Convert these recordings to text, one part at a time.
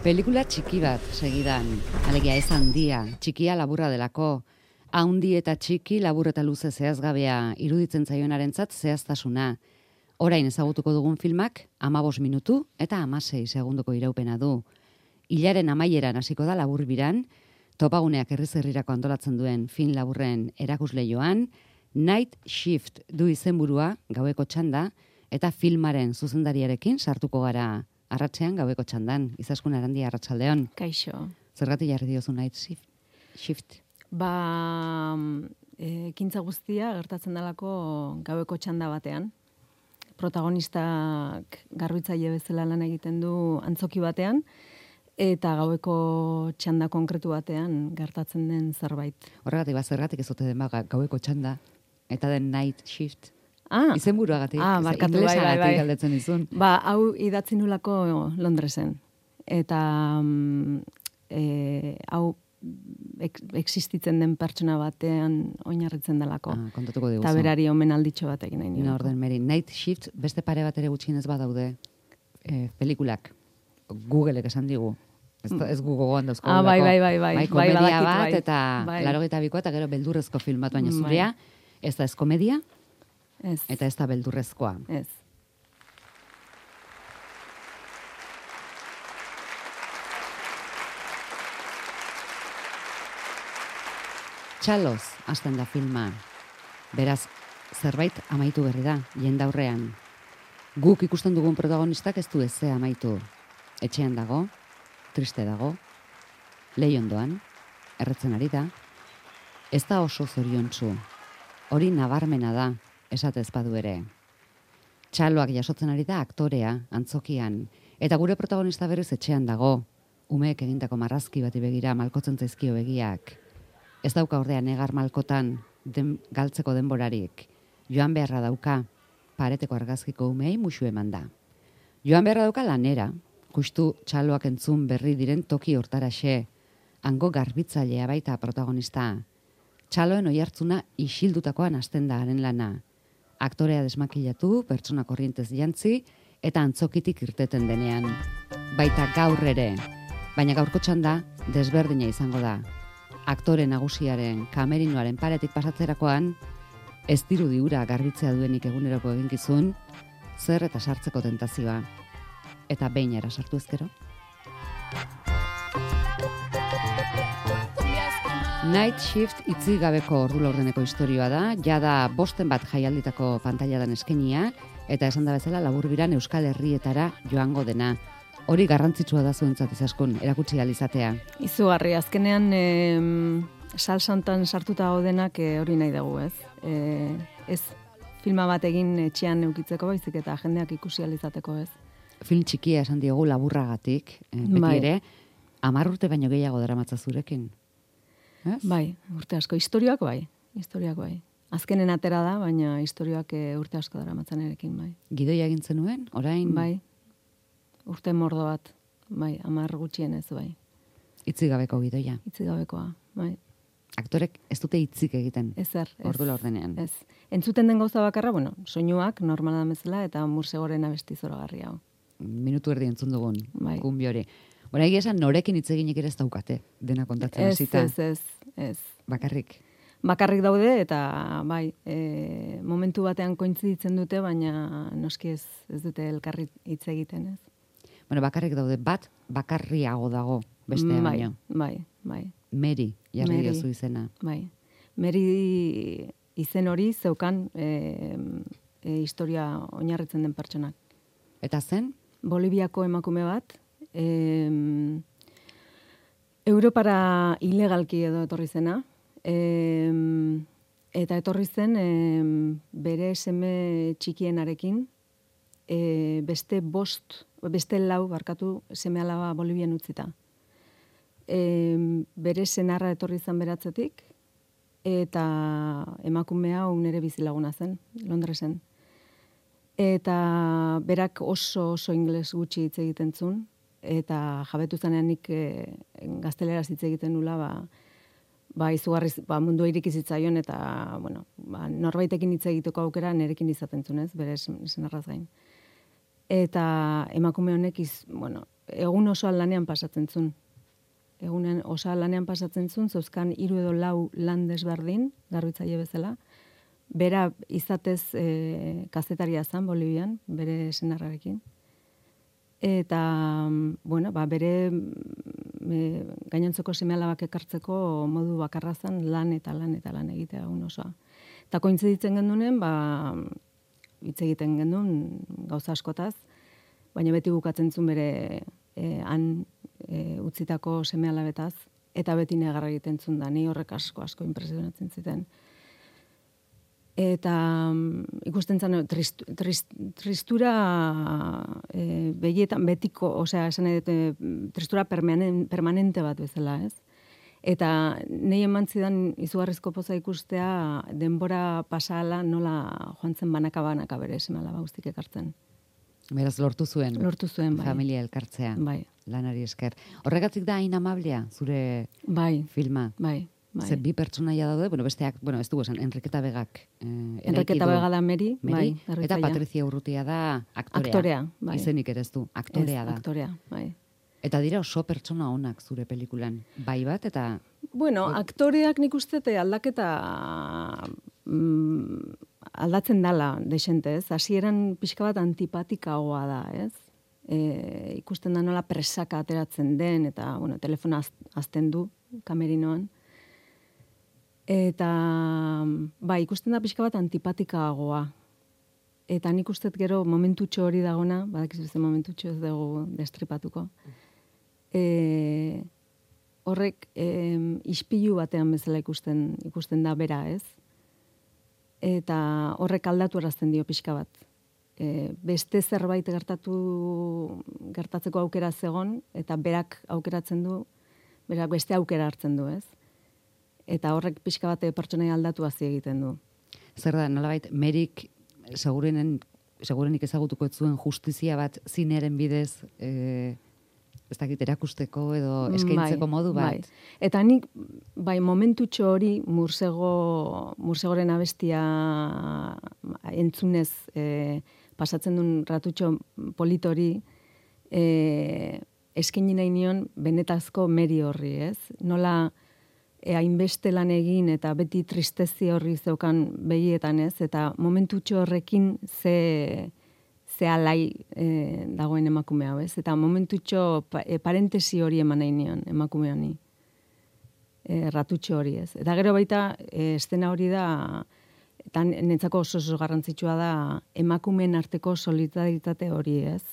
Pelikula txiki bat segidan, alegia ez handia, txikia laburra delako, haundi eta txiki labur eta luze zehazgabea iruditzen zaionarentzat zehaztasuna. Orain ezagutuko dugun filmak 15 minutu eta 16 segunduko iraupena du. Hilaren amaieran hasiko da laburbiran, topaguneak herriz-herrirako antolatzen duen film laburren erakusleioan, Night Shift du izenburua, gaueko txanda, eta filmaren zuzendariarekin sartuko gara arratsean gaueko txandan. Izaskun Arandia, arratsaldeon. Kaixo. Zergatik jarri diozu Night Shift? Ekintza guztia gertatzen delako gaueko txanda batean. Protagonistak garbitzaile bezala lan egiten du antzoki batean, eta gaueko txanda konkretu batean gertatzen den zerbait. Horregatik, zergatik ez dute den gaueko txanda, eta den Night Shift. Izenburuagatik, barkatu, ingelesagatik galdetzen dizun. Hau idatzi nulako Londresen. Eta hau existitzen den pertsona batean oinarritzen delako. Kontatuko diguzu. Eta berari omenalditxo bat egin nahi nio. Orden Meri, Night Shift beste pare bat ere gutxienez badaude pelikulak. Googleek esan digu. Ez gu gogoan dauzko. Bai. Komedia bat eta 82 eta gero beldurrezko film bat, baina zurea ez da ez komedia, eta ez da beldurrezkoa. Ez. Txaloz hasten da filma. Beraz, zerbait amaitu berri da, jendaurrean. Guk ikusten dugun protagonistak ez du ezea amaitu. Etxean dago, triste dago, leihondoan, erretzen ari da. Ez da oso zoriontsu. Hori nabarmena da, esatez badu ere. Txaloak jasotzen ari da aktorea, antzokian. Eta gure protagonista berriz etxean dago. Umeek egindako marrazki bati begira malkotzen zaizkio begiak. Ez dauka ordea negar malkotan galtzeko denborarik. Joan beharra dauka, pareteko argazkiko umei musu eman da. Joan beharra dauka lanera, justu txaloak entzun berri diren toki hortaraxe. Hango garbitzailea baita protagonista. Txaloen oihartzuna isildutakoan hasten da haren lana. Aktorea desmakilatu, pertsona korrientez jantzi, eta antzokitik irteten denean. Baita gaur ere, baina gaurko txanda desberdina izango da. Aktore nagusiaren kamerinoaren paretik pasatzerakoan, ez dirudi hura garbitzea duenik eguneroko eginkizun, zer eta sartzeko tentazioa. Eta behin era sartu ezkero. Night Shift itzi gabeko ordu laurdeneko istorioa da, jada 5 bat jaialditako pantailadan eskenia, eta esan da bezala laburbiran Euskal Herrietara joango dena. Hori garrantzitsua da zuentzat Izaskun, erakutsi alizatea. Izugarri, azkenean salsantan sartuta gaudenak hori nahi dugu, ez? Ez filma bat egin etxean eukitzeko baizik eta jendeak ikusi alizateko, ez? Film txikia esan diogu laburragatik, beti ere, 10 urte baino gehiago daramatza zurekin. Ez? Bai, urte asko. Historioak bai. Azkenen atera da, baina historioak urte asko daramatzan erekin, bai. Gidoia egin zenuen, orain? Bai. Urte mordo bat, bai, 10 gutxienez, bai. Itzigabeko gidoia. Itzigabekoa, bai. Aktorek ez dute hitzik egiten. Ezer, ez. Ordu laurdenean. Ez. Entzuten den gauza bakarra, soinuak normala da bezala eta Mursegoren abesti zoragarri hau. Minutu erdi entzun dugun, bai. Kunbi hori. Bona, egia esan norekin hitz eginik ere ez daukate, dena kontatzen hasita. Ez. Bakarrik. Bakarrik daude eta bai, momentu batean kointziditzen dute, baina noski ez dute elkarri hitz egiten, ez. Bueno, bakarrik daude, bat bakarriago dago bestea baino. Bai. Meri, jarri diozu izena. Bai. Meri izen hori zeukan historia oinarritzen den pertsonak. Eta zen? Boliviako emakume bat, Europara ilegalki edo etorri zena, eta etorri zen bere seme txikienarekin, beste 4 seme alaba Bolivian utzita. Bere senarra etorri zen beratzetik, eta emakumea nere bizilaguna zen, Londresen. Eta berak oso ingles gutxi hitz egiten zuen, eta jabetu zanean nik gazteleraz hitz egiten nula, izugarriz mundu iriki zitzaion, eta norbaitekin hitz egiteko aukera nerekin izaten zuen, ez, bere senarraz gain. Eta emakume honek egun osoa lanean pasatzen zuen. Egunen osoa lanean pasatzen zuen, zeuzkan 3 edo 4 lan desberdin, garbitzaile bezala. Bera izatez kazetaria zen Bolivian, bere senarrarekin. Eta, bueno, bere gainontzeko seme-alabak ekartzeko modu bakarra zen lan egitea egun osoa. Eta kointziditzen gendunen, hitz egiten gendun gauza askotaz, baina beti bukatzen zuen bere han utzitako seme-alabetaz, eta beti negarra egiten zuen da, ni horrek asko impresionatzen ziten. Eta ikusten zen tristura begietan betiko, osea, esan edo tristura permanente bat bezala, ez? Eta nahi eman zidan izugarrizko poza ikustea denbora pasala nola joan zen banaka bere seme-alaba guztik ekartzen. Beraz, lortu zuen, bai. Familia elkartzea, bai. Lanari esker. Horregatik da hain amablea, zure filma? Bai. Zer, 2 pertsonaia daude, besteak, ez dugu esan, Enriqueta Begak. Enriqueta Bega da Meri, bai. Eta Patricia Urrutia da aktorea. Bai. Izenik ere ez du, aktorea da. Aktorea, bai. Eta dira oso pertsona onak zure pelikulan. Bai bat, eta... Bueno, aktoreak nik uste aldaketa aldatzen dala, desente, ez? Hasieran pixka bat antipatikagoa da, ez? Ikusten da nola presaka ateratzen den, eta, telefona azten du kamerinoan. Eta, ikusten da pixka bat antipatikagoa. Eta nik ustet gero momentutxo hori dagona, badakizu zen momentutxo ez dugu destripatuko. Horrek ispilu batean bezala ikusten da bera, ez? Eta horrek aldatu erazten dio pixka bat. Beste zerbait gertatzeko aukera zegon, eta berak aukeratzen du, berak beste aukera hartzen du, ez? Eta horrek pixka bat pertsonaia aldatu hazi egiten du. Zer da, nolabait, Merik segurenik ezagutuko ez zuen justizia bat zinearen bidez ez dakit erakusteko edo eskaintzeko modu bat. Bai. Eta nik, momentutxo hori Mursegoren abestia entzunez pasatzen duen ratutxo politori eskaini nahi nion benetazko Meri horri, ez? Nola hainbeste lan egin eta beti tristezi horri zeukan begietan, ez? Eta momentutxo horrekin ze alai dagoen emakume hau, ez? Eta momentutxo parentesi hori eman nahi nion emakume honi. Ratutxo hori, ez? Eta gero baita estena hori da, eta netzako oso garrantzitsua da emakumeen arteko solidaritate hori, ez?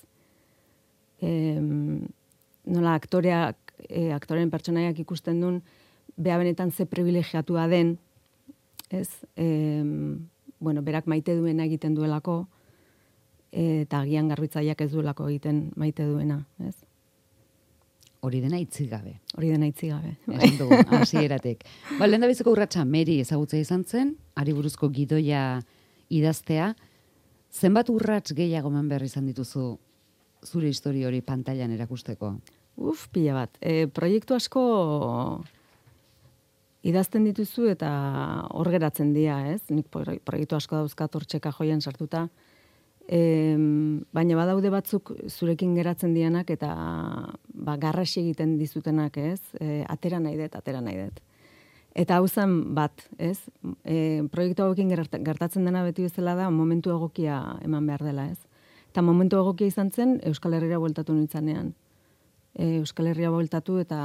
Nola aktoren pertsonaiak ikusten duen beha benetan ze privilegiatua den, ez? Berak maite duena egiten duelako, eta agian garbitzaileak ez duelako egiten maite duena, ez? Hori dena itzigabe. Esan dugu, hasieratik. Lehen da biziko urratsa Meri ezagutzea izan zen, hari buruzko gidoia idaztea. Zenbat urrats gehiago eman behar izan dituzu zure historia hori pantailan erakusteko? Pila bat. Proiektu asko idazten dituzu eta hor geratzen dira, ez? Nik proiektu asko dauzkat hor txeka joian sartuta. Baina badaude batzuk zurekin geratzen dianak eta garrasi egiten dizutenak, ez? Atera nahi dut. Eta hau zen bat, ez? Proiektu hauekin gertatzen dena beti bezala da momentu egokia eman behar dela, ez? Eta momentu egokia izan zen Euskal Herrira bueltatu nintzanean. Euskal Herria bueltatu eta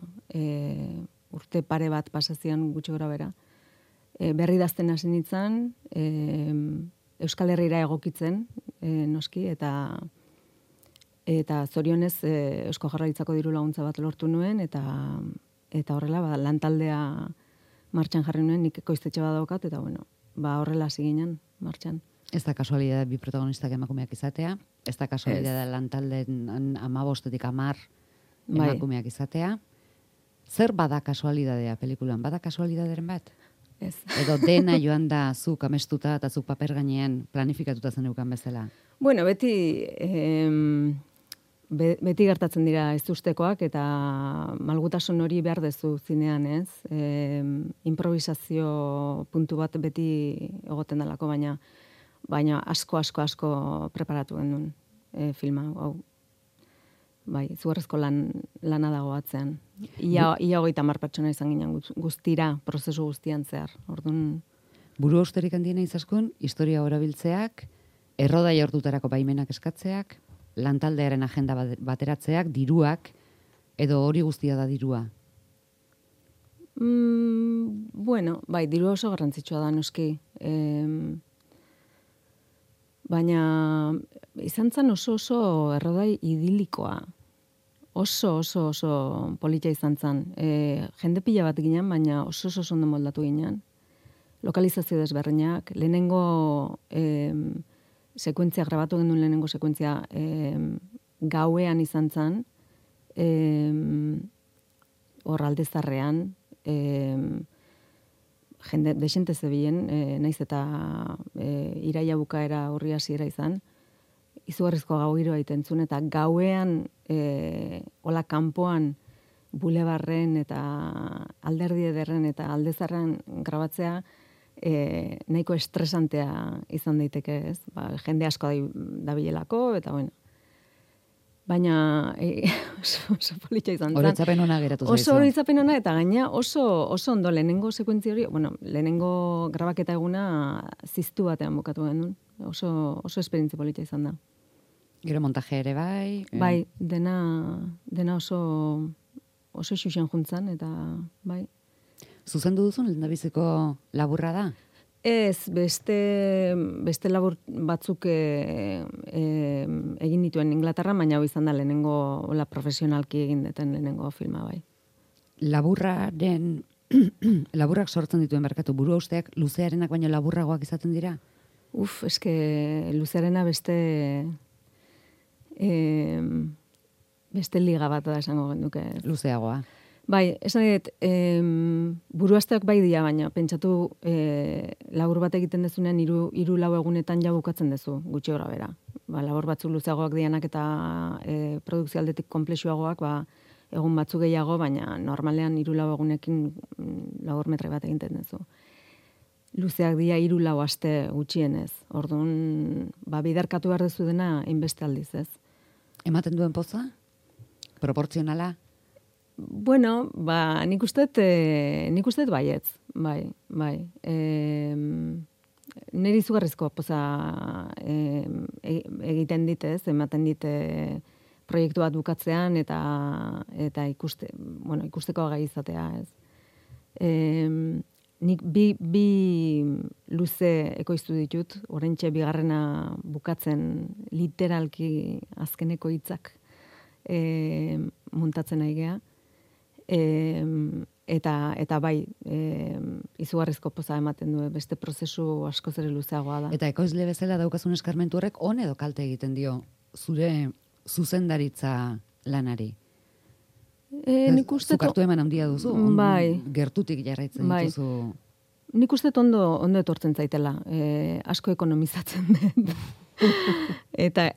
urte pare bat pasazian gutxi gora bera. Berri dazten hasi nintzen, Euskal Herrira egokitzen, noski, eta zorionez Eusko Jaurlaritzako diru laguntza bat lortu nuen, eta horrela lantaldea martxan jarri nuen, nik ekoiztetxe bat daukat, eta horrela hasi ginen martxan. Ez da kasualidad bi protagonistak emakumeak izatea, ez da kasualidad lantalden 15-tik 10 emakumeak izatea. Zer bada kasualidadea pelikulan? Bada kasualidaderen bat? Ez. Edo dena joan da zuk amestuta eta zuk paper gainean planifikatuta zeneukan bezala? Beti gertatzen dira ez ustekoak eta malgutasun hori behar dezu zinean, ez? Improvisazio puntu bat beti egoten dalako, baina asko preparatu genuen filma. izugarrizko lana dago atzean. Ia 30 pertsona izan ginen guztira, prozesu guztian zehar. Orduan, buru austerik handiena izaskun, historia orabiltzeak, errodai hortutarako baimenak eskatzeak, lantaldearen agenda bateratzeak, diruak, edo hori guztia da dirua? Bueno, dirua oso garrantzitsua da, noski. Baina izan zen oso errodai idilikoa. Oso polita izan zen. Jende pila bat ginen, baina oso ondo moldatu ginen. Lokalizazio desberdinak. Lehenengo sekuentzia, grabatu genuen lehenengo sekuentzia gauean izan zen. Hor aldezarrean. Jende desente zebilen, naiz eta iraia bukaera horri hasiera izan, izugarrizko gau giroa itentzun, eta gauean hola kanpoan bulebarren eta alderdi ederren eta aldezarren grabatzea nahiko estresantea izan daiteke, ez? Jende asko dabilelako, eta bueno. Baina oso politxa izan zen. Oroitzapen ona geratu zaizu. Oso oroitzapen ona, eta gaina oso ondo lehenengo sekuentzia hori, lehenengo grabaketa eguna ziztu batean bukatu genuen. Oso esperientzia politxa izan da. Gero montaje ere bai? Bai, dena oso xuxen juntzan, eta bai. Zuzendu duzun, lehendabiziko laburra da? Ez, beste labur batzuk egin dituen Inglaterra, baina hau izan da lehenengo profesionalki egin deten lehenengo filma, bai. Laburrak sortzen dituen barkatu, buru hausteak luzearenak baino laburragoak izaten dira? Eske luzearena beste liga bat da esango genduke. Luzeagoa. Bai, esan dit, buruazteak bai dira, baina pentsatu labur bat egiten dezunean 3-4 egunetan ja bukatzen dezu, gutxi gora bera. Labur batzuk luzeagoak dianak eta produkzio aldetik konplexuagoak, egun batzuk gehiago, baina normalean 3-4 egunekin labur metre bat egiten dezu. Luzeak dira 3-4 aste gutxienez. Orduan, bidarkatu behar dezu dena hainbeste aldiz, ez? Ematen duen poza? Proportzionala? Bueno, nik uste baietz, bai. Niri izugarrizko poza egiten ditez, ematen dite proiektu bat bukatzean eta ikusteko gai izatea, ez. Nik bi luze ekoiztu ditut, oraintxe bigarrena bukatzen literalki azkeneko hitzak muntatzen nahi gea. Eta bai, izugarrizko poza ematen du, beste prozesu askoz ere luzeagoa da. Eta ekoizle bezala daukazun eskarmentu horrek on edo kalte egiten dio zure zuzendaritza lanari? Nik uste Zukartu eman handia duzu, gertutik jarraitzen dituzu. Nik uste ondo etortzen zaitela, asko ekonomizatzen dut. Eta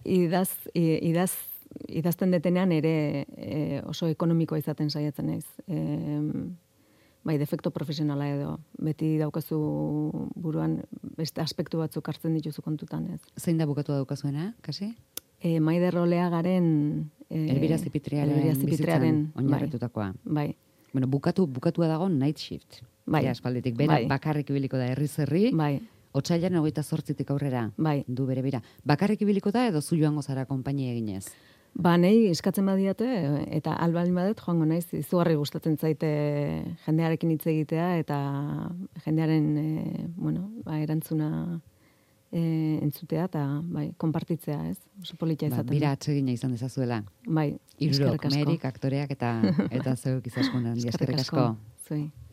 idazten detenean ere oso ekonomikoa izaten saiatzen naiz. Defekto profesionala edo. Beti daukazu buruan beste aspektu batzuk hartzen dituzu kontutan, ez. Zein da bukatu daukazuena, kasi? Maider Oleagaren Elbira Zipitrearen oinarritutakoa. Bai. Bueno, bukatua dago Night Shift. Bai. Aspalditik, bera bakarrik ibiliko da herri-zerri. Bai. Otsailean 28tik aurrera. Bai. Du bere bira. Bakarrik ibiliko da edo zu joango zara konpainia eginez? Nahi eskatzen badiate, eta albalin badet, joango naiz, izugarri gustatzen zaite jendearekin hitz egitea, eta jendearen erantzuna entzutea, eta konpartitzea, ez? Oso polita izaten. Bira atsegina izan dezazuela. Bai, Hirurok, Merik, aktoreak eta zeuk izaskun handia. Eskerrik asko. Zuei.